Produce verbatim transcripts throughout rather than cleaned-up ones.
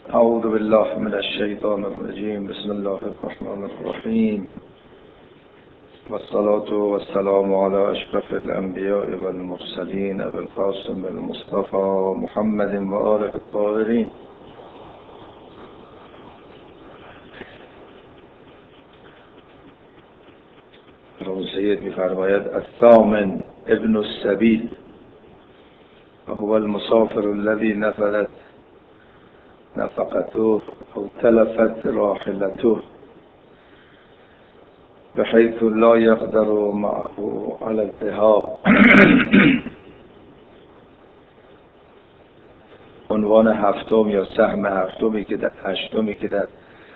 اعوذ بالله من الشیطان الرجیم. بسم الله الرحمن الرحیم. والصلاة والسلام على اشرف الانبیاء والمرسلین ابی القاسم المصطفى محمد و آله الطاهرین. سید می‌فرماید الثامن ابن السبیل و هو المسافر الذي نفذت نفقته او تلفت راحلته بحيث لا يقدر معه على الذهاب. عنوان هفتم یا سهم هفتمی که در هشتمی که در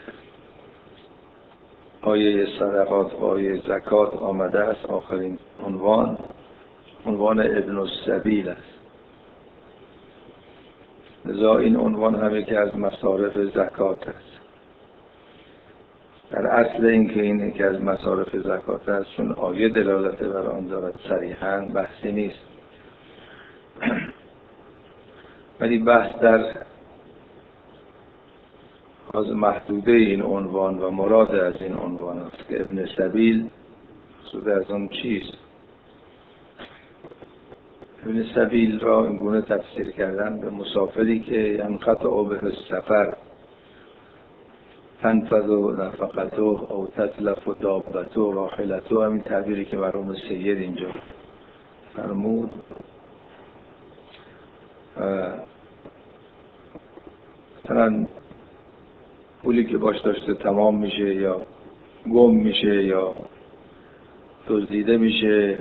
آیه صدقات و آیه زکات آمده است، آخرین عنوان عنوان ابن السبیل است. لذا این عنوان هم یکی از مصارف زکات است. در اصل این که این یکی از مصارف زکات است، چون آیه دلالت بر آن دارد صریحاً، بحثی نیست. ولی بحث در از محدوده این عنوان و مراد از این عنوان است که ابن سبیل مقصود از آن چیست. ابن سبیل را این گونه تفسیر کردن به مسافری که ینقطع به السفر تنفذ نفقته او تتلف دابته راحلته، همین تعبیری که مرحوم سید اینجا فرمود. مثلا پولی که باش داشته تمام میشه یا گم میشه یا دزدیده میشه،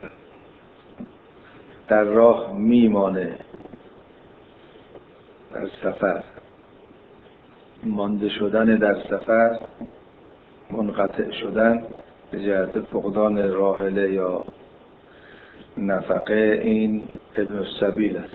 در راه میمانه، در سفر مانده شدن، در سفر منقطع شدن به جهت فقدان راحله یا نفقه، این ابن السبیل است.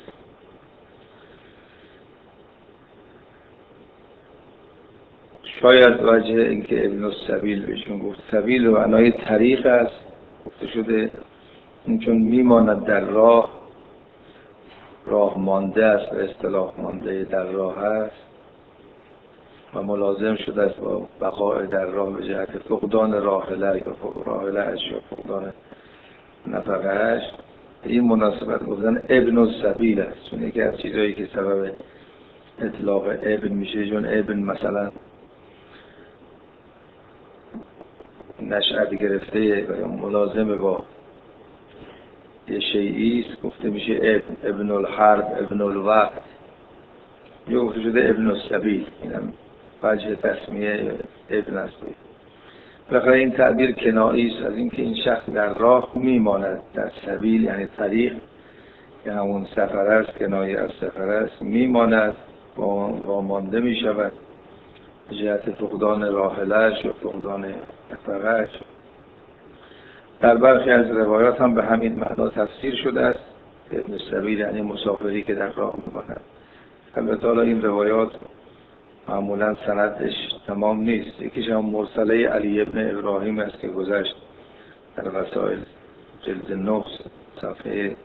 شاید وجه اینکه ابن السبیل بهشون گفت سبیل و معنای طریق است، گفته شده این چون میماند در راه، راه مانده است و اصطلاح مانده در راه است و ملازم شده است با بقای در راه به جهت فقدان راحله یا راحله اش یا فقدان نفقه اش. این مناسبت گفتن ابن السبیل است، چون یکی از چیزهایی که سبب اطلاق ابن میشه، چون ابن مثلا نشأت گرفته و ملازم با یه شیئی است، گفته میشه ابن ابن الحرب، ابن الوقت، یا گفته شده ابن السبیل. اینم وجه تسمیه ابن است. بخاطر این تعبیر کنایی است از اینکه این شخص در راه میماند، در سبیل یعنی طریق که همون سفر است، کنایه از سفر است، میماند و مانده میشود به جهت فقدان راحله‌اش و فقدان نفقه‌اش. در برخی از روایات هم به همین معنا تفسیر شده است. ابن السبیل یعنی مسافری که در راه میماند. البته این روایات معمولا سندش تمام نیست. یکیش هم مرسله علی ابن ابراهیم است که گذشت در وسائل جلد نه صفحه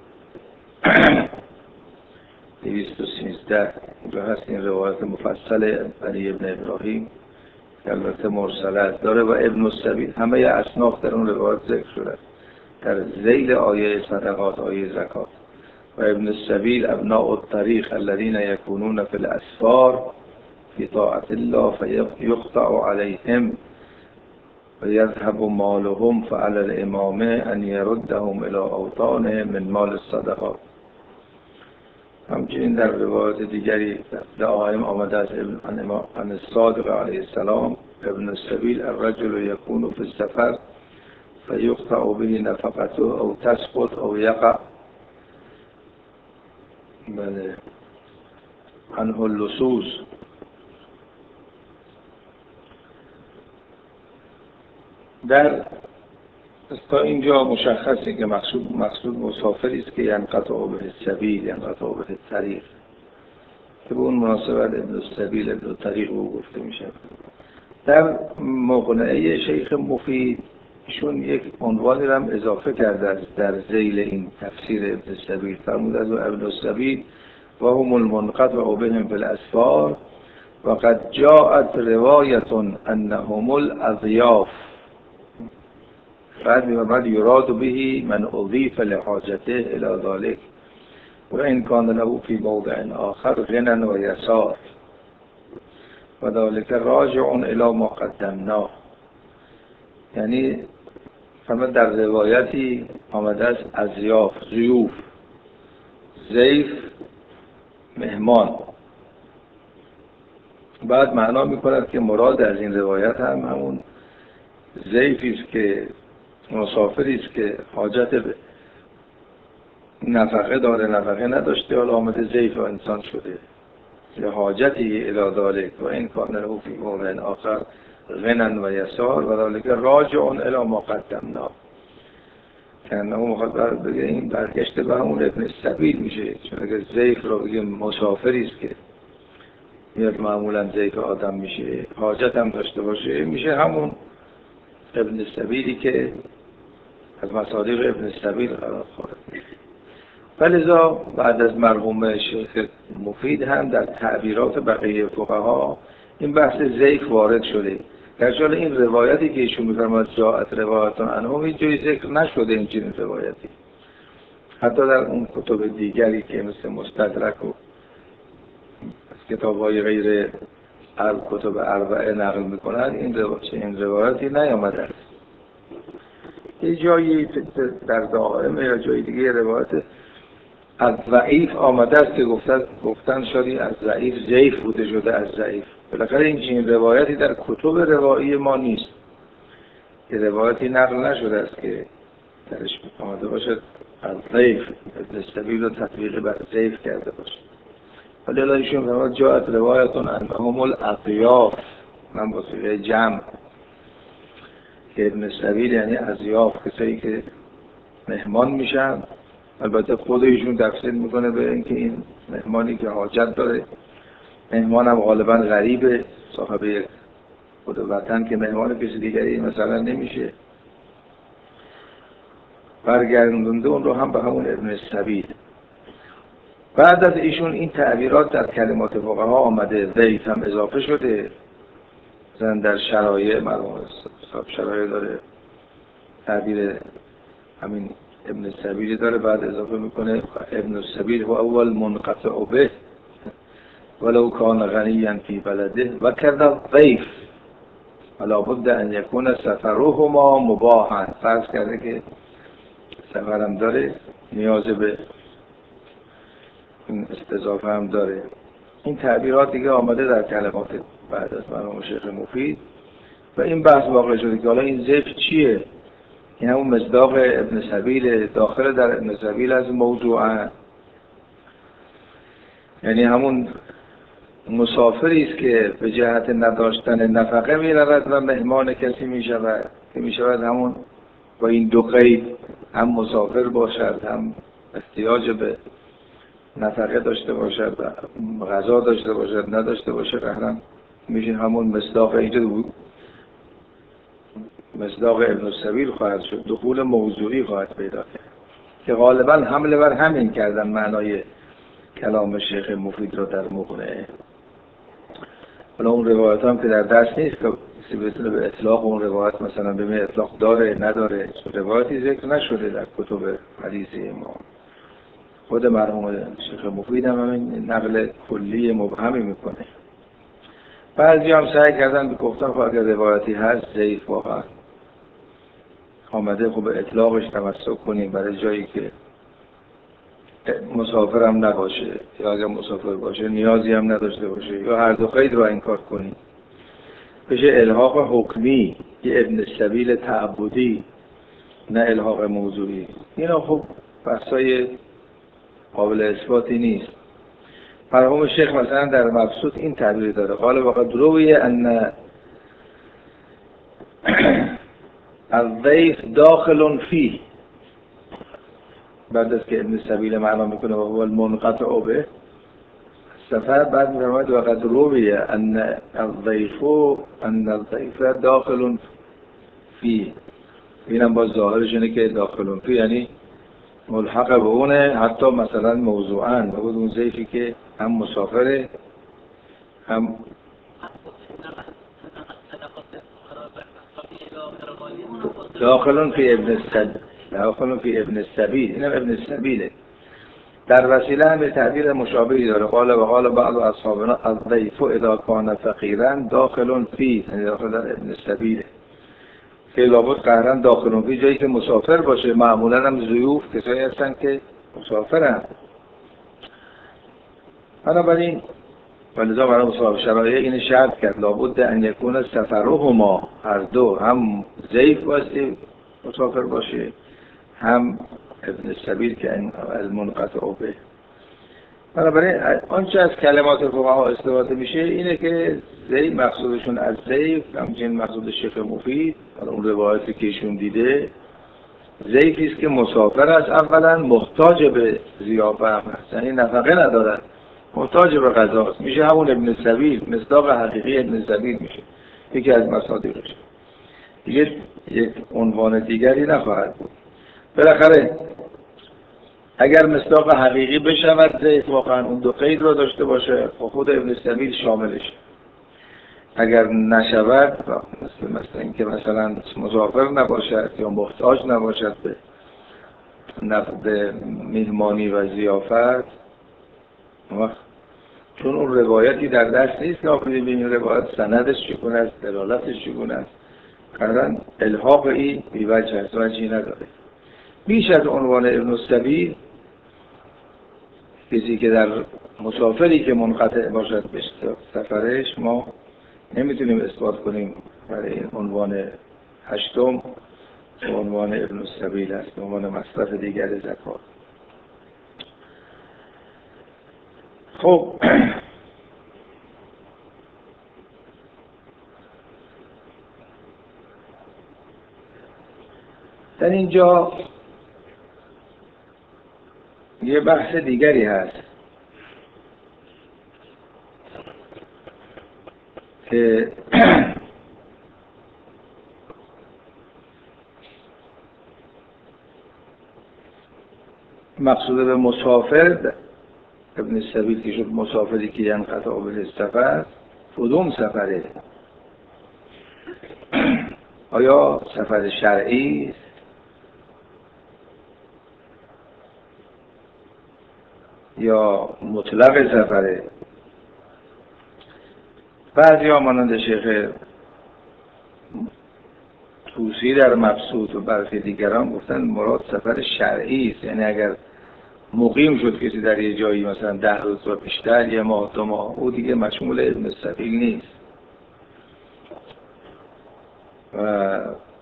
دویست و سیزده. اینجا هست این روایت مفصل علی ابن ابراهیم که البته مرسله است داره و ابن السبیل همه اصناف در اون روایت ذکر شده در ذیل آیه صدقات، آیه زکات. و ابن السبیل ابناء الطریق الذین یکونون فی الاسفار فی طاعت الله فیقطع علیهم و یذهب مالهم فعلی الامام ان یردهم الی اوطانهم من مال الصدقات. همچنین در روایت دیگری دعایم آمده از ابن الصادق علیه السلام ابن السبیل الرجل یکون فی السفر فیقطع به نفقته او تسقط او یقع بله عنه اللصوص. در تا اینجا مشخصه که مقصود مقصود مسافری است که ینقطع به السبیل، ینقطع به الطریق، که به اون مناسبت ابن السبیل ابن الطریق او گفته میشه. در مقنعه شیخ مفید ایشون یک عنوانی رو هم اضافه کرده است در ذیل این تفسیر ابن السبیل. فرمود از ابن السبیل و هم المنقطع بهم فی الاسفار وقد جاءت روایت انهم الاضیاف. بعد می‌فرماید یراد به من اضیف لحاجته الی ذلک و این کان له فی موضع آخر غنى و یسار و ذلک راجع الی ما قدمناه. یعنی فرماید در روایتی آمده است اضیاف، ضیوف، ضیف، مهمان. بعد معنا می‌کند که مراد از این روایت هم همون ضیفی است که مسافری است که حاجت به نفقه داره، نفقه نداشته، حالا آمده ضیف و انسان شده، یا حاجتی الی ذلک و این کان له فی موضع آخر غنى و یسار و ذلک راجع الی ما قدمنا. کنه مخاطب بگه این برگشت به همون ابن السبیل میشه، چون اگر ضیف رو بگیم مسافری است که میاد معمولا ضیف آدم میشه، حاجت هم داشته باشه، میشه همون ابن السبیلی که از مصادیق ابن السبیل قرار خورد. ولذا بعد از مرحوم شیخ مفید هم در تعبیرات بقیه فقها این بحث ضیف وارد شده. در حال این روایتی که ایشون می‌فرماید جاءت روایت عنهم هیچ جای ذکر نشده این چنین روایتی. حتی در اون کتب دیگری که مثل مستدرک و کتاب‌های غیر کتب اربعه نقل می‌کنند این روایت این روایتی نیامده است. یه جایی در دائمه یا جای دیگه روایت از ضعیف آمده است که گفتن گفتن شدی از ضعیف ضعیف بوده شده از ضعیف. بالاخره این چنین روایتی در کتب روایی ما نیست. که روایتی نقل نشده است که درش آمده باشد از ضعیف ابن السبیل رو تطبیق بر ضعیف کرده باشد. ولی الان ایشون فرمود جاءت روایت انهم الاضیاف، من با صیغه جمع، که ابن السبیل یعنی اضیاف، کسایی که مهمان میشن. البته خود ایشون تفسیر میکنه به اینکه این مهمانی که حاجت داره، مهمان هم غالبا غریبه، صاحب خود وطن که مهمان کسی دیگری مثلا نمیشه، برگردونده اون رو هم به همون ابن السبیل. بعد از ایشون این تعبیرات در کلمات فقها آمده، ضعیف هم اضافه شده. مثلا در شرایع مرحوم صاحب شرایع داره تعبیر همین ابن السبیل داره، بعد اضافه میکنه ابن السبیل هو اول منقطع به ولو کان غنیا فی بلده و کذا ضیف ولا بد ان یکون سفرهما مباحا. فرض کرده که سفرم داره، نیاز به این استضافه هم داره. این تعبیرات دیگه آمده در کلمات بعد از مرحوم شیخ مفید و این بحث واقع شده که حالا این ضیف چیه؟ این همون مصداق ابن سبیل، داخل در ابن سبیل از موضوعا، یعنی همون مسافری است که به جهت نداشتن نفقه می رود و مهمان کسی می شود، که می شود همون با این دو قید، هم مسافر باشد، هم احتیاج به نفقه داشته باشد و غذا داشته باشد، نداشته باشد، قهرم میشه همون مصداق اینجا مصداق ابن السبیل خواهد شد، دخول موضوعی خواهد پیدا کرد که غالبا حمله بر همین کردن معنای کلام شیخ مفید رو در مقنعه. حالا اون روایت هم که در دست نیست که کسی بتونه به اطلاق اون روایت مثلا به اطلاق داره نداره، روایتی ذکر نشده در کتب حدیثی ما. خود مرحوم شیخ مفید هم همین نقل کلی مبهمی میکنه. بعضی هم سعی کردن به گفتن خب اگر روایتی هست ضعیف واقعا آمده، خب به اطلاقش تمسک کنیم برای جایی که مسافر هم نباشه، یا اگر مسافر باشه نیازی هم نداشته باشه، یا هر دو قید رو انکار کنیم، بشه الحاق حکمی، یه ابن السبیل تعبدی، نه الحاق موضوعی. اینا خب بحثای قابل اثباتی نیست. مرحوم شیخ مثلا در مبسوط این تعبیر داره، قال وقد روی ان الضیف داخل فیه، بعد از که ابن السبیل معنا میکنه و هو المنقطع به سفر، بعد میفرماید وقد روی ان الضیف ان الضیف داخل فیه. اینم با ظاهرش اینه که داخل فیه یعنی ملحق به اونه، حتی مثلا موضوعاً بگود اون ضیفی که هم مسافره هم داخلون فی ابن السبیل، داخلون فی ابن السبیل، اینم ابن السبیله. در وسیله هم به تعبیر مشابهی داره. قال و قال بعض اصحابنا الضیف اذا کان فقیرا داخلون فی، یعنی داخل در ابن السبیله. که لابد قهرا داخلون فی جایی که مسافر باشه. معمولا هم ضیوف کسایی هستن که مسافرن. بنابراین ولذا برای مصاحب شرایع این شرط کرد لابد ان یکون سفرهما، هر دو، هم ضیف واسه مسافر باشه هم ابن السبیل که المنقطع به. بنابراین آنچه از کلمات فقها استفاده میشه اینه که ضیف مقصودشون از ضیف، همچنین مقصود شیخ مفید اون روایتی که ایشون دیده، ضیفی است که مسافر است، اولا محتاج به ضیافت هم هست، یعنی نفقه ندارد، محتاج به غذاست، میشه همون ابن السبیل، مصداق حقیقی ابن السبیل میشه، یکی از مصادیقش. دیگه یک عنوان دیگری نخواهد بود. بالاخره اگر مصداق حقیقی بشود ضیف واقعا اون دو قید رو داشته باشه خود ابن السبیل شاملش. اگر نشود مثل مثلا اینکه مثلا مسافر نباشد یا محتاج نباشد به نفت میهمانی و ضیافت، چون اون روایتی در دست نیست که آفریدی به این روایت سندش چگونه است، دلالتش چگونه است، قرآن الحاق این بیوجه است، وجهی نداره. بیش از عنوان ابن السبیل کسی که در مسافری که منقطع باشد به سفرش ما نمیتونیم اثبات کنیم. برای این عنوان هشتم عنوان ابن السبیل است، عنوان مصرف دیگر زکات. خب در اینجا یه بحث دیگری هست که مقصود به مسافر ابن السبیل که شد مسافری که ینقطع به سفر، کدوم سفره؟ آیا سفر شرعی است یا مطلق سفره؟ بعضی ها مانند شیخ توسی در مبسوط و برخی دیگران گفتن مراد سفر شرعی است، یعنی اگر مقیم شد کسی در یه جایی مثلا ده روز و بیشتر، یه ماه دو ماه، او دیگه مشمول ابن السبیل نیست. و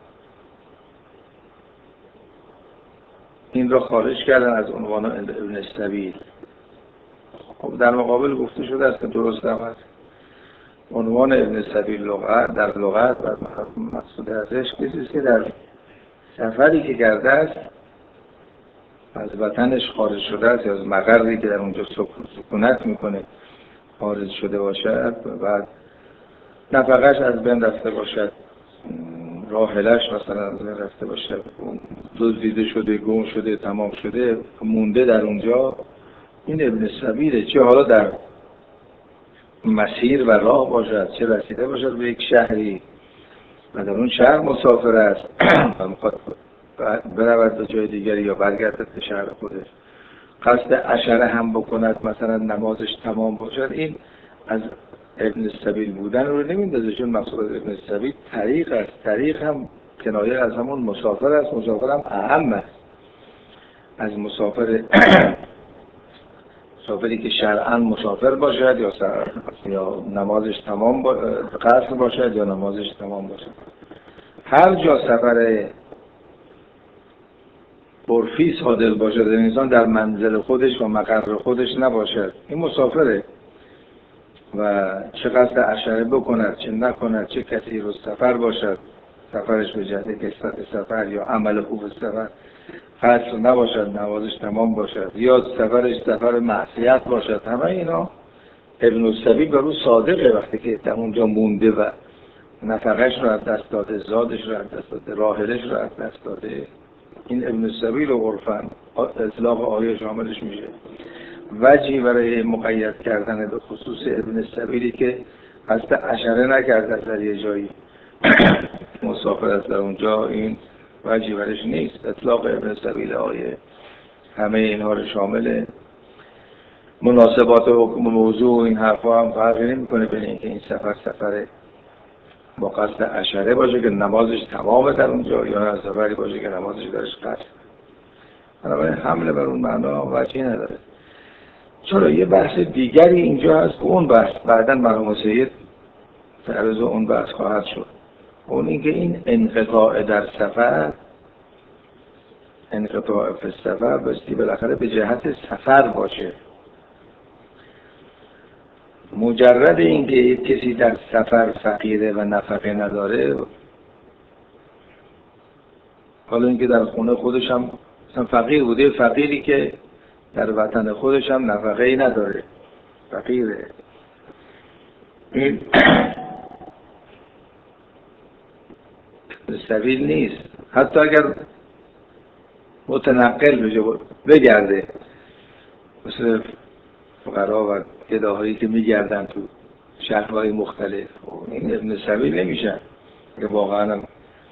این را خارج کردن از عنوان ابن السبیل. خب در مقابل گفته شده است که درست هم هست. عنوان ابن السبیل لغت در لغت و مقصود ازش کسی است که در سفری که کرده است از وطنش خارج شده است یا از مقری که در اونجا سکونت میکنه خارج شده باشد و بعد نفقش از بین رفته باشد، راحلش مثلا از بین رفته باشد، دزدیده شده، گم شده، تمام شده، مونده در اونجا، این ابن السبیله. چه حالا در مسیر و راه باشد، چه رسیده باشد به یک شهری و در اون شهر مسافر است و میخواد برود به جای دیگری یا برگردد به شهر خودش، قصد عشره هم بکند، مثلا نمازش تمام باشد، این از ابن السبیل بودن رو نمیندازه، چون مقصود ابن السبیل طریق است. طریق هم کنایه از همون مسافر است. مسافر هم اهم است از مسافر مسافری که شرعاً مسافر باشد یا سر... یا نمازش تمام با... قصر باشد یا نمازش تمام باشد. هر جا سفر عرفی صادق باشد، انسان در منزل خودش و مقر خودش نباشد، این مسافره و چه قصد عشره بکند چه نکند، چه کسی رو سفر باشد، سفرش به جهت کثرت سفر یا عمل خوب سفر، قصر نباشد، نمازش تمام باشد، یا سفرش سفر معصیت باشد، همه اینا ابن السبیل برو صادقه وقتی که در اونجا مونده و نفقش رو از دست داده، زادش رو از دست داده، راحلش رو از دست داده. این ابن السبیل و عرفاً اطلاق آیه شاملش میشه. وجهی برای مقید کردن به خصوص ابن السبیلی که قصد عشره نکرده در یه جایی مسافرت در اونجا این وجهی برش نیست. اطلاق ابن سبیل آیه همه اینها رو شامله. مناسبات و موضوع این حرفا هم فرقی نمی‌کنه بین اینکه این سفر سفر با قصد عشره باشه که نمازش تمامه در اونجا یا نه سفری باشه که نمازش درش قصد. بنابراین حمله بر اون معنا وجهی نداره. چرا یه بحث دیگری اینجا هست که اون بحث بعداً مرحوم سید تعرض اون بحث خواهد شد. اون اینکه این انقطاع در سفر، انقطاع فی السفر بستی بالاخره به جهت سفر باشه. مجرد اینکه کسی در سفر فقیره و نفقه نداره، حالا اینکه در خونه خودش هم مثلا فقیر بوده، فقیری که در وطن خودش هم نفقه ای نداره، فقیره، این سبیل نیست. حتی اگر متنقل بشه بگرده، مثل فقرا و گداهایی که میگردن تو شهرهای مختلف، این ابن سبیل نمیشن که واقعا هم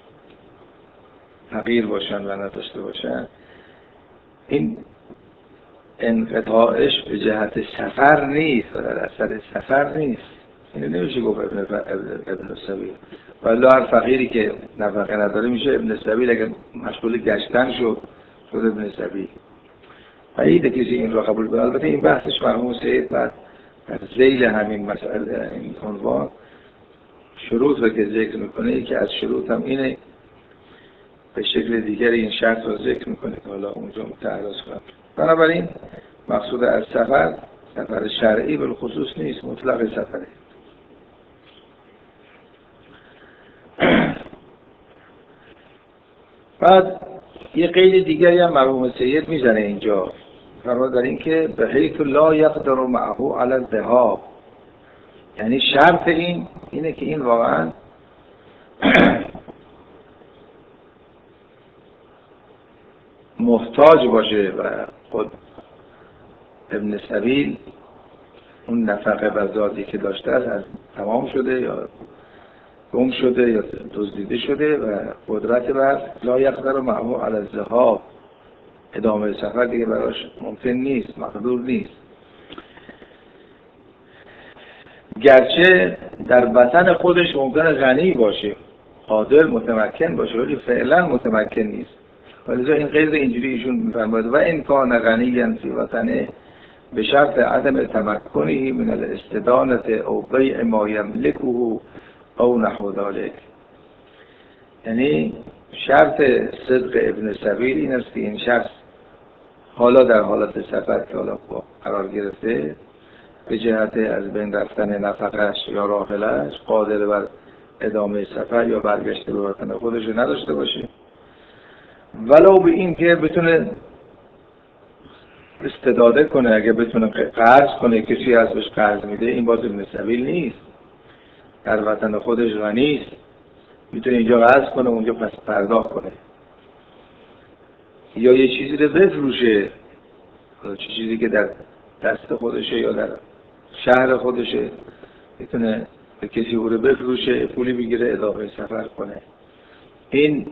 فقیر باشن و نداشته باشن. این انقطاعش به جهت سفر نیست و در اثر سفر نیست. اینو نمیشه گفت ابن, ابن, ابن سبیل. ولی هر فقیری که نفقه نداره میشه ابن سبیل. اگر مشغول گشتن شد شد ابن سبیل. بعیده کسی این را قبول کنه. البته این بحثش مرحوم سید بعد در ذیل همین مسئله این عنوان شروط رو که ذکر میکنه، که از شروط هم اینه، به شکل دیگری این شرط رو ذکر میکنه که حالا اونجا متعرض کنم. بنابراین مقصود از سفر سفر شرعی بالخصوص نیست، مطلق سفره. بعد یه قید دیگری هم مرحوم سید میزنه اینجا، فرمان در این که به حیث لا یقدر معه علی الذهاب، یعنی شرط این اینه که این واقعا محتاج باشه و خود ابن سبیل اون نفقه و ذاتی که داشته از تمام شده یا گم شده یا دزدیده شده و قدرت بر لا یقدر معه علی الذهاب، ادامه سفر دیگه براش ممکن نیست، مقدور نیست. گرچه در وطن خودش ممکنه غنی باشه، قادر متمکن باشه، ولی فعلا متمکن نیست. ولی این قید اینجوری ایشون میفرماید و این کان غنیاً فی وطنه به شرط عدم تمکنه من الاستدانه او بیع ما یملکه او نحو ذلک. یعنی شرط صدق ابن سبیل این است که این شخص حالا در حالت سفر که حالا قرار گرفته به جهت از بین رفتن نفقش یا راحلش قادر بر ادامه سفر یا برگشت به وطن خودش نداشته باشه، ولو به این که بتونه استداده کنه، اگه بتونه قرض کنه، کسی از بهش قرض میده، این باز ابن سبیل نیست. در وطن خودش غنیست، میتونه اینجا قرض کنه اونجا پس پرداخت کنه، یا یه چیزی رو بفروشه، چیزی که در دست خودشه یا در شهر خودشه، میتونه به کسی او رو بفروشه، پولی بگیره ادامه سفر کنه. این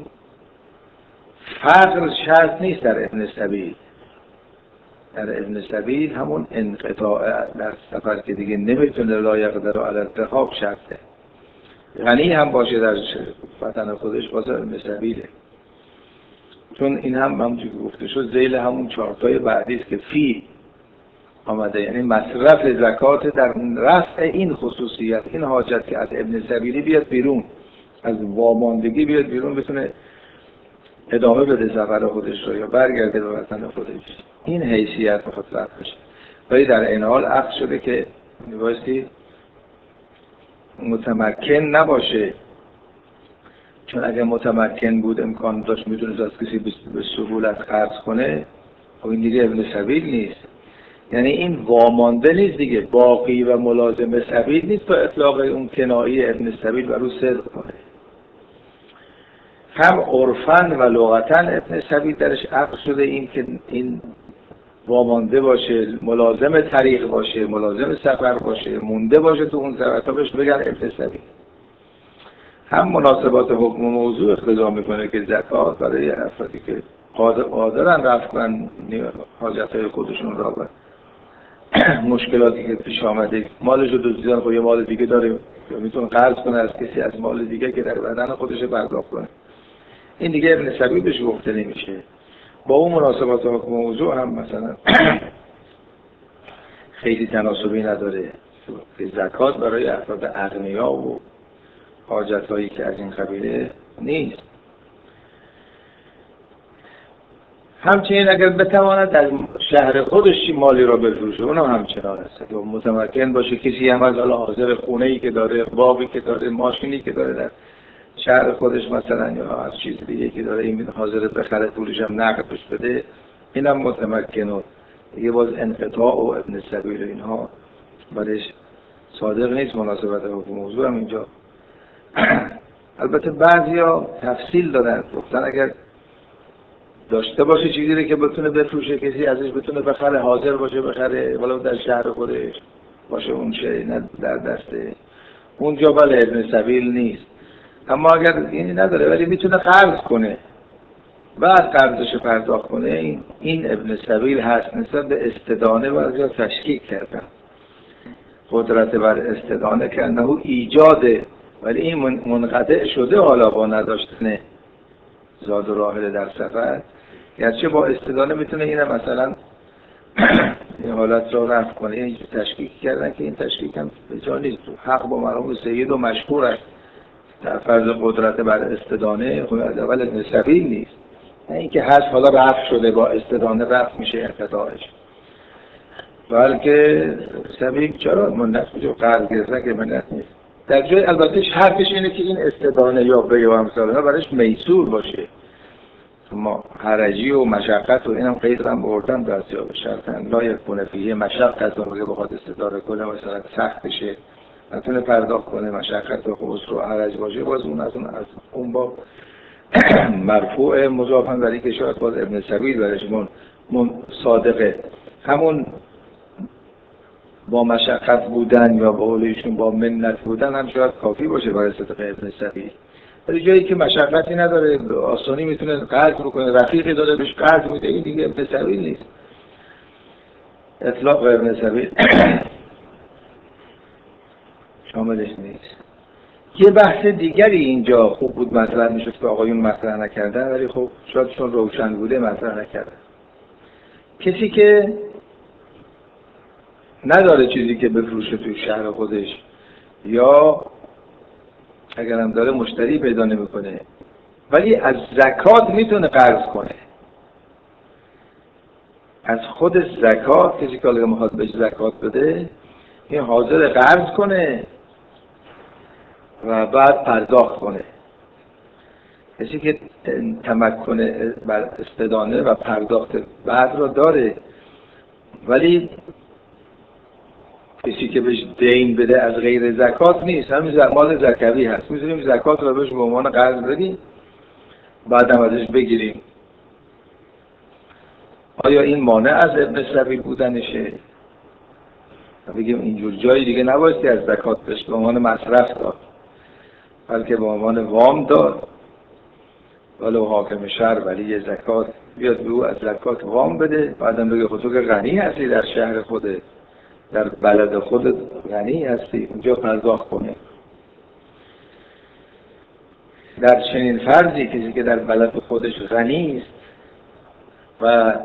فقر شرط نیست در ابن سبیل. در ابن سبیل همون انقطاع در سفر که دیگه نمیتونه لا یقدر علی الذهاب شرطه. غنی هم باشه در وطن خودش باشه ابن سبیله. چون این هم همونجوری که گفته شد ذیل همون چارتای بعدی است که فی آمده، یعنی مصرف زکات در رفع این خصوصیت، این حاجت که از ابن سبیلی بیاد بیرون، از واماندگی بیاد بیرون، بتونه ادامه بده سفر خودش رو یا برگرده به وطن خودش. این حیثیت میخواد رفع بشه. ولی در این حال عقد شده که میبایستی متمکن نباشه، چون اگر متمکن بود امکان داشت میتونه از کسی به سهولت قرض کنه، خب این دیگه ابن سبیل نیست. یعنی این وامانده نیست دیگه، باقی و ملازم سبیل نیست تا اطلاق اون کنایی ابن سبیل بر او صدق کنه. هم عرفاً و لغتاً ابن سبیل درش عقد شده این که این وامانده باشه، ملازم طریق باشه، ملازم سفر باشه، مونده باشه تو اون سفر تا بهش بگن ابن سبیل. هم مناسبات حکم و موضوع اقتضا میکنه که زکات برای افرادی که قادر قادرن رفع کنن حاجتهای خودشون را و مشکلاتی که پیش آمده مالش رو دزدیدن، خب یه مال دیگه داره میتونه قرض کنه از کسی از مال دیگه که در بدن خودش پرداخت کنه، این دیگه ابن سبیل بهش گفته نمیشه. با اون مناسبات حکم و موضوع هم مثلا خیلی تناسبی نداره که زکات برای افراد اغنیا و حاجت‌هایی که از این قبیله نیست. همچنین اگر بتواند از شهر خودش مالی را بفروشه اونم همچنان است و متمکن باشه، کسی هم از حالا حاضر خونه‌ای که داره، باغی که داره، ماشینی که داره در شهر خودش مثلا یا از چیز دیگه که داره این حاضر بخره پولش هم نقد بهش بده، اینم متمکن و دیگه باز انقطاع و ابن سبیل اینها بعدش صادق نیست. مناسبت حکم موضوع هم اینجا البته بعضیا تفصیل دادن، گفتن اگر داشته باشه چیزی رو که بتونه بفروشه، کسی ازش بتونه بخره، حاضر باشه بخره ولو در شهر خودش باشه، اون شی نه در دسته اونجا بله ابن سبیل نیست. اما اگر اینی نداره ولی میتونه قرض کنه بعد قرضش پرداخت کنه، این این ابن سبیل هست. نسبت به استدانه بعضیا تشکیک کردن، قدرت بر استدانه کردن او ایجاده، ولی این منقطع شده حالا با نداشتن زاد و راحله در سفر، گرچه با استدانه میتونه اینه مثلا این حالت را رفع کنه. این تشکیک کردن که این تشکیک هم به جا نیست، حق با مرحوم سید و مشهور است در فرض قدرت بر استدانه خود از اول ابن سبیل نیست، نه اینکه هست حالا رفع شده با استدانه رفع میشه انقطاعش، بلکه سبیل چرا منت میشه قرض گرفتن که منت نیست. در جای البته حرفش اینه که این استدانه یا به و امثالها برایش میسور باشه، ما حرجی و مشقت و اینم قید هم بردن در سیاق شرطن لا یکون فیه مشقت و میگه بخواد استداره کنه مثلا سخت بشه نتونه پرداخت کنه، مشقت و خسر و حرج باشه، باز اون از اون از اون با مرفوع مضافن برای که شاید باز ابن سبیل برش من صادقه، همون با مشقت بودن یا با قولشون با منت بودن هم شاید کافی باشه برای صدق ابن سبیل. ولی جایی که مشقتی نداره آسانی میتونه قرض بکنه، رفیقی داره بهش قرض میده، این دیگه ابن سبیل نیست، اطلاق ابن سبیل شاملش نیست. یه بحث دیگری اینجا خوب بود مطرح میشد که آقایون مطرح نکردن، ولی خب شاید چون روشن بوده مطرح نکردن. کسی که نداره چیزی که بفروشه توی شهر خودش یا اگرم داره مشتری پیدا نمیکنه ولی از زکات میتونه قرض کنه، از خود زکات کسی که الان میخواد بهش زکات بده این حاضر قرض کنه و بعد پرداخت کنه. کسی که تمکن بر استدانه و پرداخت بعد را داره ولی کسی که بهش دین بده از غیر زکات نیست، همین مال زکوی هست، میتونیم زکات را بهش به عنوان قرض بدیم بعد هم ازش بگیریم. آیا این مانع از ابن سبیل بودنشه؟ بگیم اینجور جایی دیگه نباید که از زکات بهش به عنوان مصرف داد بلکه به عنوان وام داد، ولو حاکم شهر ولی یه زکات بیاد به او از زکات وام بده، بعدم بگه خود تو که غنی هستی در شهر خودت در بلد خودت غنی هستی اونجا پرداخت کنه. در چنین فرضی کسی که در بلد خودش غنی است و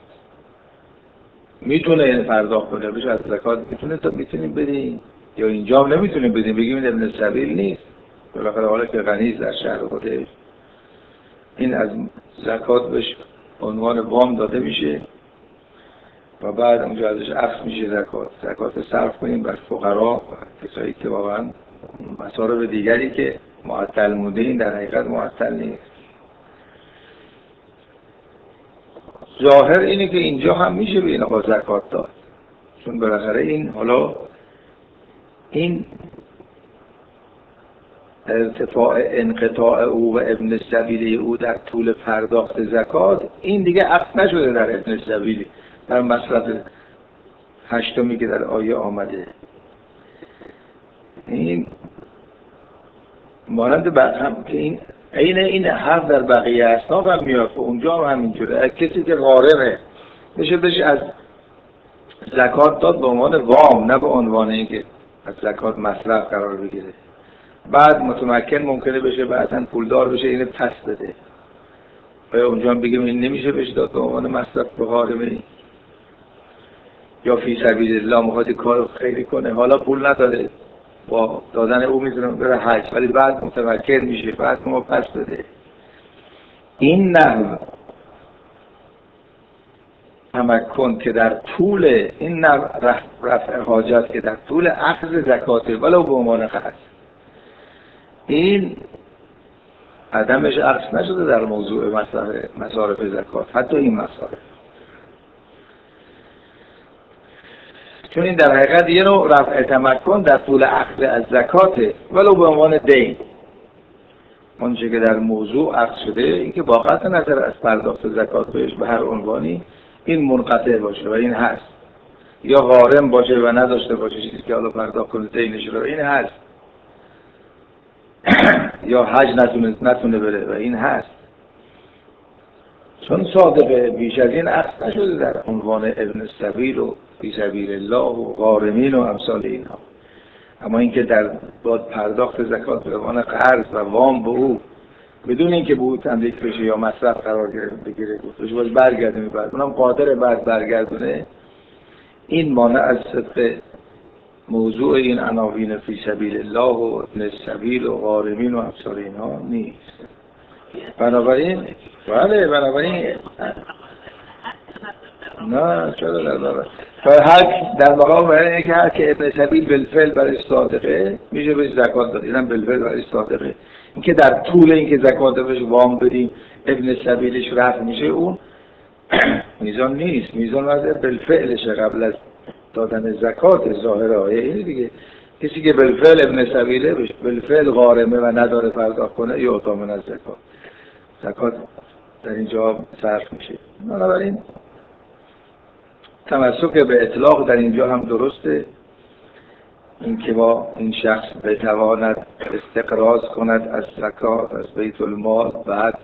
میتونه این پرداخت کنه بشه از زکات میتونه تا میتونیم بدیم یا اینجا هم نمیتونیم بدیم بگیم این ابن سبیل نیست، بالاخره حالا که غنی است در شهر خودش این از زکات بهش عنوان وام داده میشه و بعد اونجا ازش اخذ میشه زکات. زکات صرف کنیم بر فقرا و کسایی که واقعا مصارف دیگری که معطل مونده این در حقیقت معطل نیست. ظاهر اینه که اینجا هم میشه به اینا با زکات داد، چون بالاخره این حالا این ارتفاع انقطاع او و ابن سبیل او در طول پرداخت زکات این دیگه عقد نشده در ابن سبیل در مصرف هشتمی که در آیه آمده. این مانند هم که این عین این حرف در بقیه اصناف هم میاد و اونجا هم همینجوره. کسی که غارمه میشه بهش از زکات داد به عنوان وام، نه به عنوان اینکه از زکات مصرف قرار بگیره. بعد متمکن ممکنه بشه بعداً پولدار بشه اینو پس بده. آیا اونجا هم بگیم این نمیشه بهش داد به عنوان مصرف به غارمه؟ یا فی سبیل الله میخواد کار خیری کنه، حالا پول نداره، با دادن او میتونه بره حج، ولی بعد متمکن میشه بعد ما پس بده. این نحو تمکن که در طول این نحو رفع حاجت که در طول اخذ زکاته ولو به عنوان قرض، این عدمش عکس نشده در موضوع مصارف مصارف زکات، حتی این مصارف، چون این در حقیقت یه نوع رفع تمکن در طول اخذ از زکاته ولو به عنوان دین. اونچه که در موضوع عکس شده این که با قطع نظر از پرداخت زکات بهش به هر عنوانی این منقطع باشه و این هست، یا غارم باشه و نداشته باشه چیزی که حالا پرداخت کنه دینش رو، این هست، یا حج نتونه نتونه بره و این هست. چون صادقه بیش از این عکس نشده در عنوان ابن السبیل و فی سبیل الله و غارمین و امثال اینها. اما اینکه در با پرداخت زکات به عنوان قرض و وام به او بدون اینکه به او تملیک بشه یا مصرف قرار بگیره گفتش باز برگردونه، بعد اونم قادر بعد برگردونه، این مانع از صدق موضوع این عناوین فی سبیل الله و ابن السبیل و غارمین و امثال اینها نیست. بنابراین بله بنابراین نه چرا در بابا هر در مقام برای که هر که ابن سبیل بالفعل برای صادقه میشه بهش زکات داد، اینم بالفعل برای صادقه. اینکه در طول اینکه زکات بهش وام بدیم ابن سبیلش رفع میشه، اون میزان نیست، میزان واسه بالفعلشه قبل از دادن زکات ظاهر آیه اینه دیگه. کسی که بالفعل ابن سبیله بشه بالفعل غارمه و نداره پرداخت کنه یا اتامن از زکات، زکات در اینجا صرف میشه. بنابراین تمسک به اطلاق در اینجا هم درسته، این که با این شخص بتواند استقراض کند از زکات از بیت المال بعد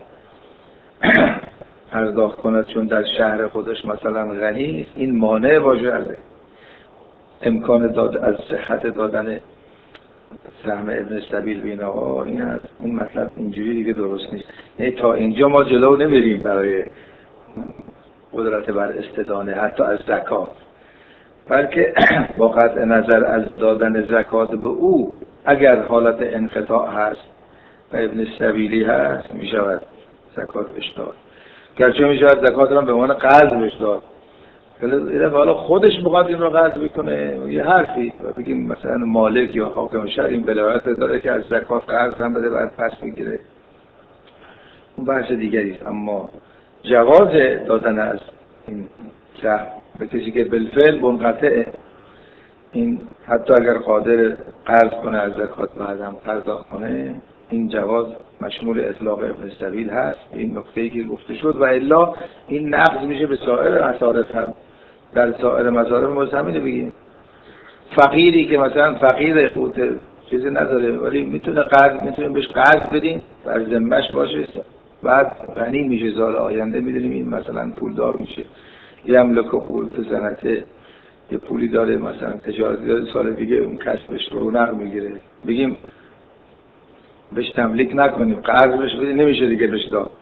پرداخت کند چون در شهر خودش مثلا غنی است، این مانع باشه از امکان داد از صحت دادن سهم ابن سبیل بین آقا. این هست این مطلب اینجوری دیگه درست نیست. یعنی تا اینجا ما جلو نمیریم برای قدرت بر استدانه حتی از زکات، بلکه با قطع نظر از دادن زکات به او اگر حالت انقطاع هست و ابن سبیلی هست میشود زکات بهش داد، گرچه میشود زکات را به عنوان قرض بهش داد. حالا خودش بخواد این رو قرض بکنه یه حرفی و بگیم مثلا مالک یا حاکم شهر این ولایت داره که از زکات قرض هم بده بعد پس میگیره، اون بحث دیگری است. اما جواز دادن از این سهم به کسی که بالفعل منقطع، این حتی اگر قادر قرض کنه از زکات بعد هم پرداخت کنه، این جواز مشمول اطلاق ابن سبیل هست. این نکته‌ای که گفته شد و الا این نقض میشه به سایر مصارف هم. در سایر مصارف ما همینه بگیم فقیری که مثلا فقیر قوت چیزی نداره ولی میتونه قرض میتونه بهش قرض بدین بر ذمه‌اش باشه، بعد غنی میشه سال آینده میدونیم این مثلا پولدار میشه، یه املاک قوت صنعته یه پولی داره مثلا تجارتی داره، سال دیگه اون کسبش رونق میگیره، بگیم بهش تملیک نکنیم قرض بهش بدیم نمیشه دیگه بهش داد.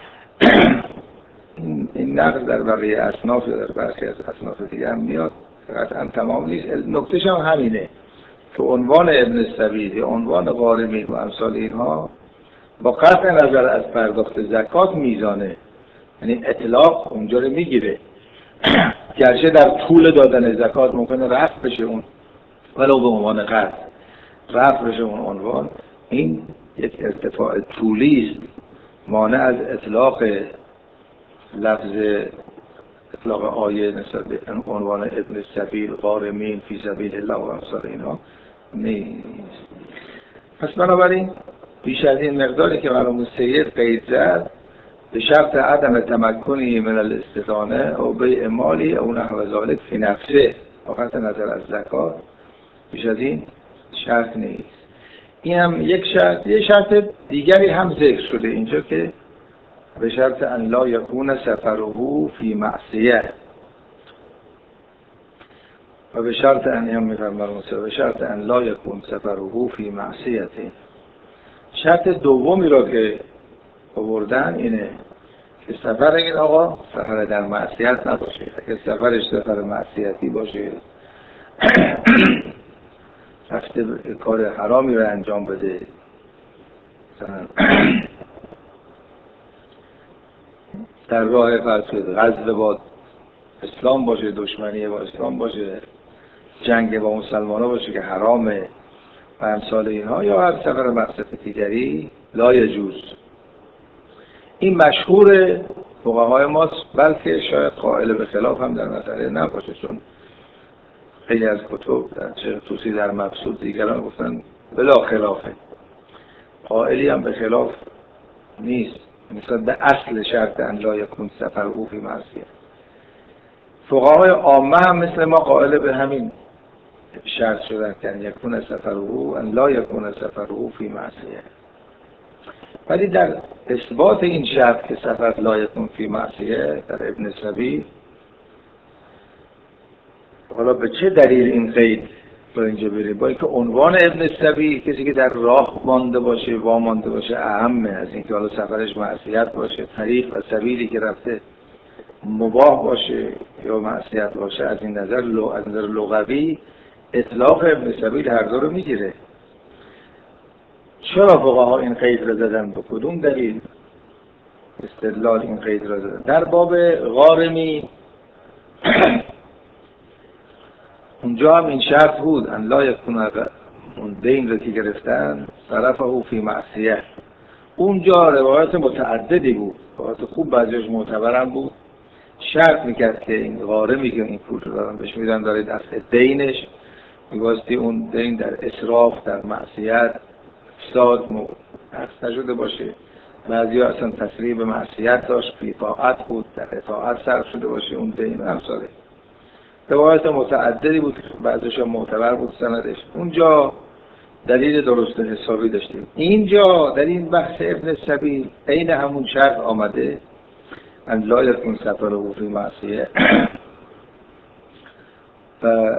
این, این نقض در بقیه اصناف یا در برخی از اصناف دیگه هم میاد، قطعا تمام نیست. نکتهش هم همینه که عنوان ابن السبیل یا عنوان غارمین و امثال اینها با قطع نظر از پرداخت زکات میزانه، یعنی اطلاق اونجا رو میگیره، گرچه در طول دادن زکات ممکنه رفع بشه اون ولو به عنوان قرض رفع بشه اون عنوان، این یک ارتفاع طولی است مانع از اطلاق لفظ اطلاق آیه نسبت به عنوان ابن السبیل غارمین فی سبیل الله و امثال اینها نیست. پس بنابراین بیش از این مقداری که مرحوم سید قید زد به شرط عدم تمکنی من الاستدانه او بیع مالی او نحو ذلک فی نفسه، فقط نظر از زکات بیش از این شرط نیست. این هم یک شرط. یک شرط دیگری هم ذکر شده اینجا که به شرط ان لا یکون سفره فی معصیه و به شرط ان هم میفرمایند به شرط ان لا یکون سفره فی معصیه. شرط دومی را که آوردن اینه که سفر این آقا سفر در معصیت نباشه. اگه سفرش سفر معصیتی باشه رفته کار حرامی رو انجام بده، مثلا در راه فرض غزو با اسلام باشه، دشمنی با اسلام باشه، جنگ با مسلمان ها باشه که حرامه و امثال اینها، یا هر سفر مقصد دیگری لا یجوز. این مشهور فقهای ماست، بلکه شاید قائل به خلاف هم در مسئله نباشه، چون خیلی از کتب در چه توسی در مبسوط دیگران گفتن بلا خلافه، قائلی هم به خلاف نیست، مثلا به اصل شرط ان لا یکون سفره فی معصیه. فقهای عامه هم مثل ما قائل به همین شرط شدن که ان یکون سفره ان لا یکون سفره فی معصیه. ولی در اثبات این شرط که سفر لا یکون فی معصیه در ابن السبیل، حالا به چه دلیل این قید رو اینجا بریم؟ با اینکه عنوان ابن السبیل کسی که در راه مانده باشه، وامانده باشه اهمه از اینکه حالا سفرش معصیت باشه. طریق و سبیلی که رفته مباح باشه یا معصیت باشه، از این نظر لو از نظر لغوی اطلاق ابن السبیل هر دو رو میگیره. چرا فقها این قید را زدن؟ به کدوم دلیل استدلال این قید را زدن؟ در باب غارمی اونجا هم این شرط بود ان لا یکون، اون دین رو که گرفتن صرفه فی معصیه. اونجا روایت متعددی بود، روایت خوب بعضیش معتبرم بود، شرط میکرد که این غارمی که این پول رو دارن بهش میدن داره دست دینش میباستی اون دین در اسراف، در معصیت فساد نقص نشده باشه. بعضی ها اصلا تصریح به معصیت داشت، فی طاعت بود، در اطاعت صرف شده باشه اون دین. امثاله روایت متعددی بود، بعضیش معتبر بود سندش. اونجا دلیل درست حسابی داشتیم. اینجا در این بحث ابن السبیل عین همون شرط آمده ان لا یکون سفره فی معصیه و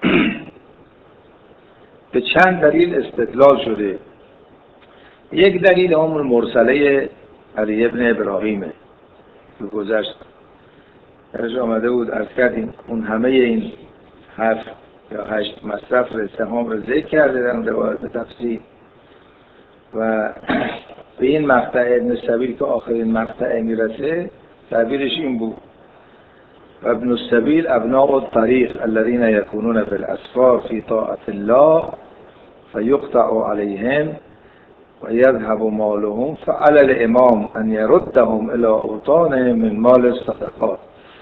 به چند دلیل استدلال شده. یک دلیل همون مرسله علی ابن ابراهیمه که گذشت درش آمده بود، عرض کردیم اون همه این هفت یا هشت مصرف رو سهام رو ذکر کرده در روایت تفسیر و به این مقطع ابن السبیل که آخرین مقطع میرسه تعبیرش این بود و ابن السبیل ابناء الطریق الذين يكونون في الاسفار في طاعة الله فيقطع عليهم ويذهب مالهم فعلى الامام ان يردهم الى اوطانهم من مال الصدقات.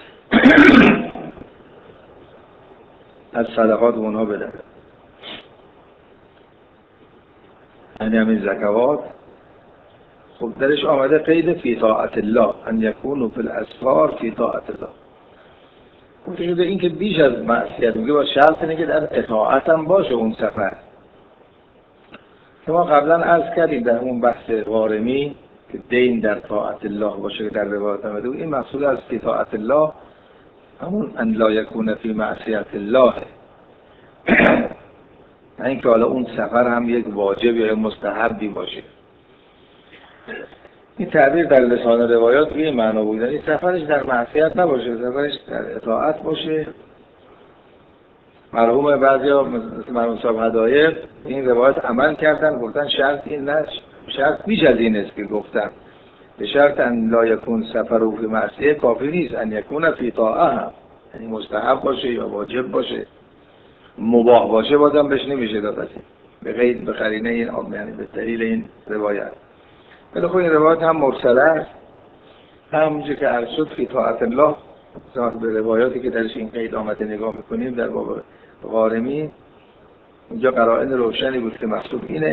از صدقات اونها بدن، یعنی همین زکوات. خب درش آمده قید فی طاعت الله ان یکونوا فی الاسفار فی طاعت الله. گفته شده این که بیش از معصیت میگه با شرط اینه که در اطاعت هم باشه اون سفر. که ما قبلا عرض کردیم در اون بحث غارمی که دین در طاعت الله باشه که در روایت آمده بود، این مقصود از فی طاعت الله همون ان لا یکون فی معصیت الله، نه اینکه حالا اون سفر هم یک واجب یا مستحبی باشه. این تعبیر در لسان روایات به این معنا بود، یعنی سفرش در معصیت نباشه، سفرش در اطاعت باشه. مرحوم بعضیا مثل مرحوم صاحب هدایق این روایت عمل کردن، گفتن شرط این نه، شرط بیش از این است که گفتن به شرط ان لا یکون سفره فی معصیه کافی نیست، ان یکون فی طاعه هم، یعنی مستحب باشه یا واجب باشه، مباح باشه بازم بهش نمیشه داد به قید به قرینه این آب، یعنی به دلیل این روایت. ولی خب این روایت هم مرسله است، همونجور که عرض شد فی طاعت الله. به روایاتی که درش این قید آمده نگاه میکنیم در باب غارمی، اینجا قرائن روشنی بود که مقصود اینه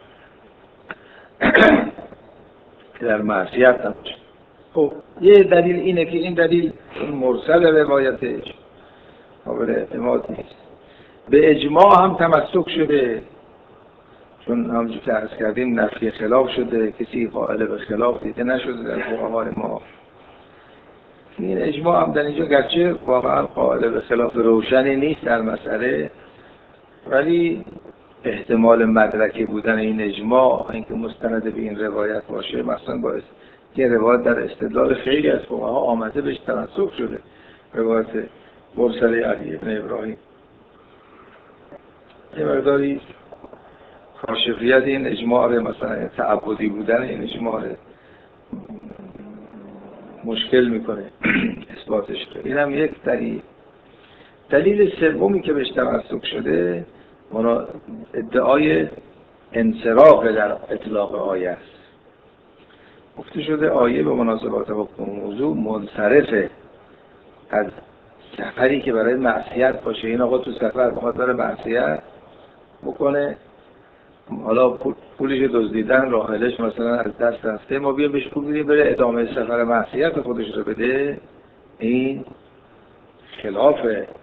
که در معصیت نباشه. خب یه دلیل اینه که این دلیل مرسل روایتش قابل اعتماد نیست. به اجماع هم تمسک شده، چون همونجور که عرض کردیم نفی خلاف شده، کسی قائل به خلاف دیده نشده در فقهای ما. این اجماع هم در اینجا گرچه واقعا قائل به خلاف روشنی نیست در مسئله، ولی احتمال مدرکی بودن این اجماع، اینکه مستند به این روایت باشه، مثلا باعث که روایت در استدلال خیلی از فقها آمده بهش تناسخ شده، روایت مرسله علی ابن ابراهیم. یه مقداری کاشفیت این اجماع رو، مثلا تعبدی بودن این اجماع رو مشکل میکنه اثباتش رو. این هم یک دلیل. دلیل سومی که بهش تمسک شده ادعای انصراف در اطلاق آیه است. گفته شده آیه به مناسبات حکم موضوع منصرفه از سفری که برای معصیت باشه. این آقا تو سفر بخواد برای معصیت بکنه، حالا پولش دزدیدن، راحلش مثلا از دست رفته، ما بیایم بهش پول بدیم بره ادامه سفر معصیت خودش رو بده، این خلاف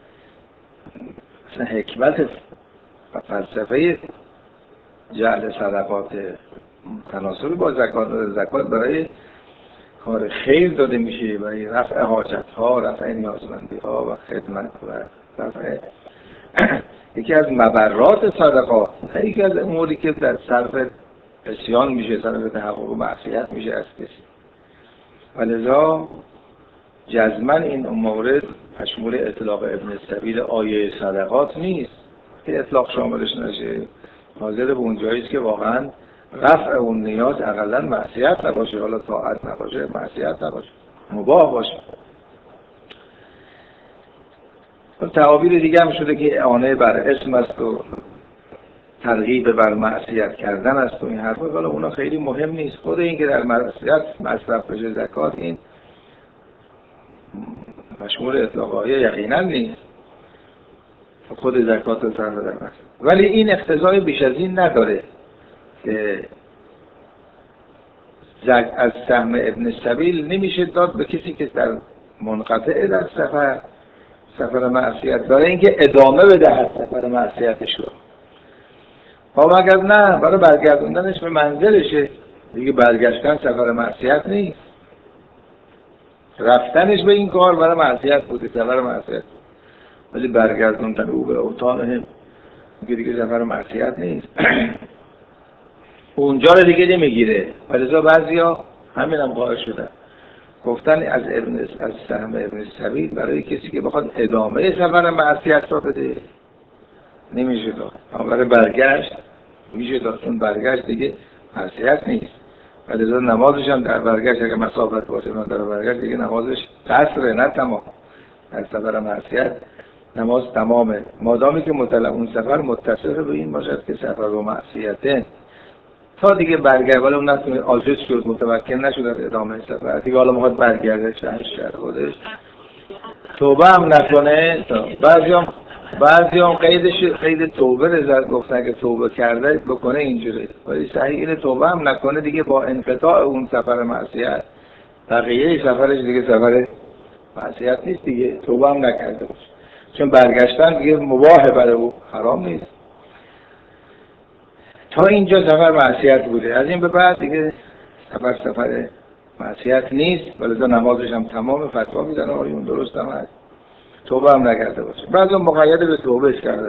مثلا حکمت و فلسفه جعل صدقات تناسب با زکات. زکات برای کار خیر داده میشه، برای رفع حاجت ها، رفع نیازمندی ها و خدمت و رفع یکی از مبرات صدقات، یکی از اموری که در صرف عصیان میشه، صرف تحقق و معصیت میشه از کسی. ولذا جزما این مورد مشمول اطلاق ابن السبیل آیه صدقات نیست که اطلاق شاملش نشه. حاضر به اون جاییست که واقعا رفع اون نیاز اقلا معصیت نباشه، حالا طاعت نباشه، معصیت نباشه، مباح باشه. تعابیر دیگه هم شده که اعانه بر اسم است و ترغیب بر معصیت کردن است و این حرفا، حالا اونا خیلی مهم نیست. خود این که در معصیت مصرف بشه زکات، این مشمول اطلاق آیه یقینا نیست، خود زکات رو سر در است. ولی این اقتضای بیش از این نداره که زک از سهم ابن السبیل نمیشه داد به کسی که در منقطع در سفر سفر معصیت داره، اینکه ادامه بده سفر معصیتش رو. ها مگر نه برای برگردوندنش به منزلشه دیگه. برگشتن سفر معصیت نیست، رفتنش به این کار برای معصیت بوده، سفر معصیت. ولی برگردوندن او به اوطانه دیگه دیگه سفر معصیت نیست. اونجا رو دیگه نمیگیره. ولذا بعضیا همین هم قائل شدن، گفتن از ابن از سهم ابن السبیل برای کسی که بخواد ادامه سفر معصیت را بده نمیشه داد، اما برای برگشت میشه داد، چون برگشت دیگه معصیت نیست. ولذا نمازش هم در برگشت اگه مسافت باشه من در برگشت دیگه نمازش قصره نه تمام. در سفر معصیت نماز تمامه، مادامی که مطلق اون سفر متصل به این باشد که سفر و معصیته تا دیگه برگرد. ولی اون نتونه عاجز شد، متمکن نشد از ادامه سفر دیگه، حالا میخواد برگرده شهر شهر خودش، توبه هم نکنه. بعضی هم بعضی هم قیدش قید توبه رضایت گفتن که توبه کرده بکنه اینجوری، ولی صحیح اینه توبه هم نکنه دیگه با انقطاع اون سفر معصیت بقیه سفرش دیگه سفر معصیت نیست دیگه، توبه هم نکرده باشه، چون برگشتن دیگه مباحه برای او، حرام نیست. تا اینجا سفر معصیت بوده، از این به بعد دیگه سفر سفر معصیت نیست. ولذا نمازش هم تمام، فتوا میدن آیون درست هم هست، توبه هم نکرده باشه. بعضی مقید به توبهش کرده.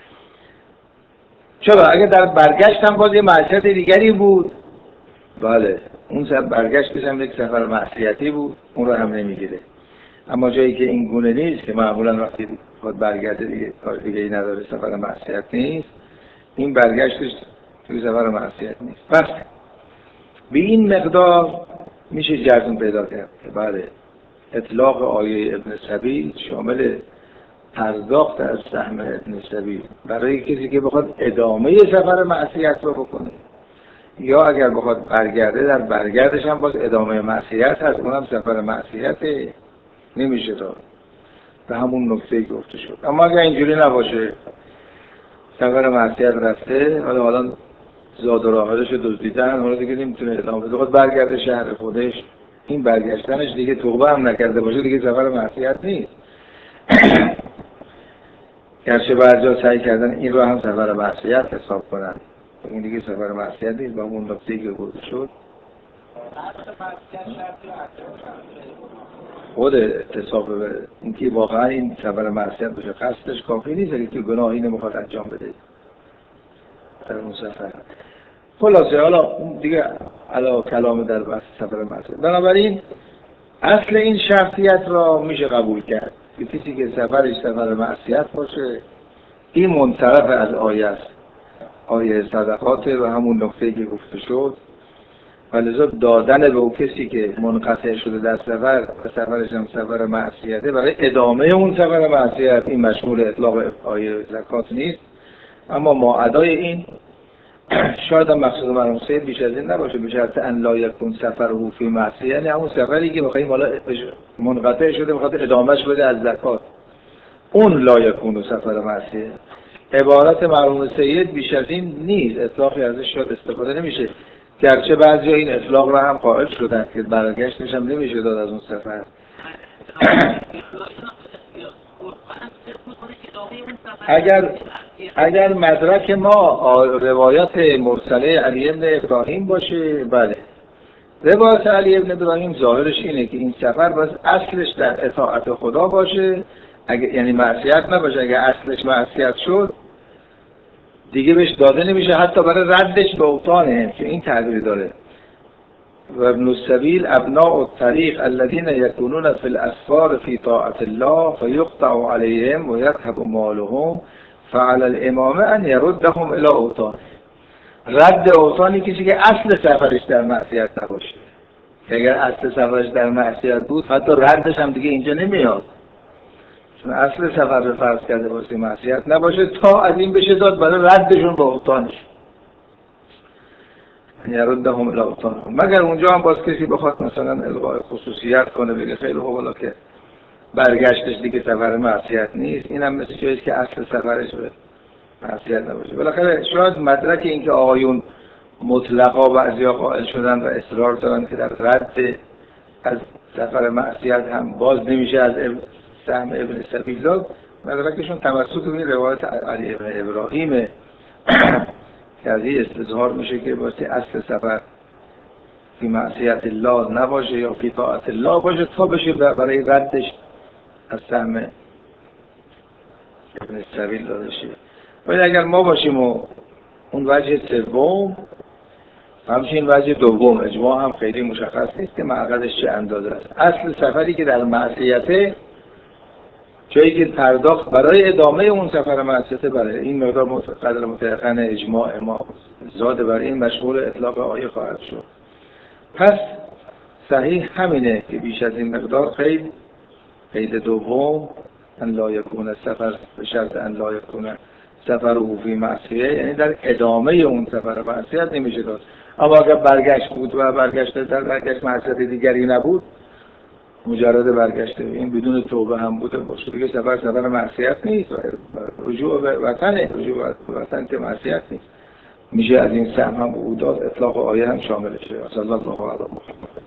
چرا؟ اگه در برگشت هم باز یه معصیت دیگری بود، بله اون سفر برگشتش هم یک سفر معصیتی بود، اون رو هم نمیگیره. اما جایی که این گونه نیست که معمولا وقتی خود برگرده دیگه کار دیگه ای نداره، سفر معصیت نیست، این برگشتش توی سفر معصیت نیست. پس به این مقدار میشه جزم پیدا کرد که بله اطلاق آیه ابن السبیل شامل پرداخت از سهم ابن السبیل برای کسی که بخواد ادامه سفر معصیت رو بکنه، یا اگر بخواد برگرده در برگردش هم باز ادامه معصیت هست، اونم سفر معصیت نمیشه داد. به همون نکته گفته شد. اما اگر اینجوری نباشه، سفر معصیت رفته، حالا حالا زاد و راحلش دزدیدن، حالا دیگه نمیتونه ادامه بده، خود برگرده شهر خودش، این برگشتنش دیگه توبه هم نکرده باشه دیگه سفر معصیت نیست. گرچه بعضیا سعی کردن این رو هم سفر معصیت حساب کنن، این دیگه سفر معصیت نیست با اون نقطه‌ای که گفته شد. خود اتصاف به اینکه واقعا این سفر معصیت باشه قصدش کافی نیست اگه که گناهی نمیخواد انجام بده در اون سفر. خلاصه حالا دیگه علا کلام در بحث سفر معصیت. بنابراین اصل این شخصیت را میشه قبول کرد که کسی که سفرش سفر معصیت باشه این منصرف از آیه است، آیه صدقات و همون نقطه‌ای که گفته شد، ولذا دادن به اون کسی که منقطع شده در سفر و سفرش هم سفر معصیته برای ادامه اون سفر معصیت این مشمول اطلاق آیه زکات نیست. اما ما ادای این شاید هم مقصود مرحوم سید بیش از این نباشه، به شرط ان لا یکون سفره فی معصیه، یعنی همون سفری که بخوایم حالا منقطع شده بخاطر ادامهش بده از زکات، اون لا یکون سفر معصیه. عبارت مرحوم سید بیش از این نیست، اطلاقی ازش شاید استفاده نمیشه، گرچه بعضی این اطلاق را هم قائل شدن که برگشتش هم نمیشه داد از اون سفر. اگر اگر مدرک ما روایات مرسله علی بن ابراهیم باشه، بله روایات علی بن ابراهیم ظاهرش اینه که این سفر باز اصلش در اطاعت خدا باشه، اگر یعنی معصیت نباشه. اگر اصلش معصیت شد دیگه بهش داده نمیشه، حتی برای ردش به اوطانه که این تعبیر داره و ابن السبیل ابناء الطریق الذين يكونون في الاسفار في طاعة الله فيقطع عليهم ويذهب مالهم فعلى الامام ان يردهم الى اوطان. رد اوطانی کسی که اصل سفرش در معصیت نباشه. اگر اصل سفرش در معصیت بود حتی ردش هم دیگه اینجا نمیاد، چون اصل سفر رو فرض کرده باشه معصیت نباشه تا از این بشه داد برای ردشون به اوطانش، یردهم الی اوطانهم. مگر اونجا هم باز کسی بخواد مثلا الغای خصوصیت کنه بگه خیلی خوب حالا که برگشتش دیگه سفر معصیت نیست، اینم مثل چیزی که اصل سفرش به معصیت نباشه. بالاخره شاید مدرک این که آقایون مطلقا بعضیا قائل شدن و اصرار دارن که در رد از سفر معصیت هم باز نمیشه از سهم ابن سبیل داد، مدرکشون تمسک به این روایت علی ابن ابراهیم که از این استظهار میشه که واسه اصل سفر فی معصیت الله نباشه یا فی طاعت الله باشه تا بشه برای ردش از سهم ابن سبیل داده شه. ولی اگر ما باشیم و اون وجه سوم همچنین وجه دوم اجماع هم خیلی مشخص نیست که معقدش چه اندازه است. اصل سفری که در معصیته جایی که پرداخت برای ادامه اون سفر معصیته، برای این مقدار قدر متيقن اجماع ما زاد برای این مشمول اطلاق آیه خواهد شد. پس صحیح همینه که بیش از این مقدار قید قید دوم ان لا یکون سفر به شرط ان لا یکون سفر او فی معصیه، یعنی در ادامه اون سفر معصیت نمیشه داد. اما اگر برگشت بود و برگشت در برگشت معصیت دیگری نبود، مجرد برگشته این بدون توبه هم بوده باشه دیگه سفر سفر معصیت نیست، رجوع به وطن رجوع به وطن که معصیت نیست، میشه از این سهم هم بوداد اطلاق آیه هم شامل شه. صلی الله علیه و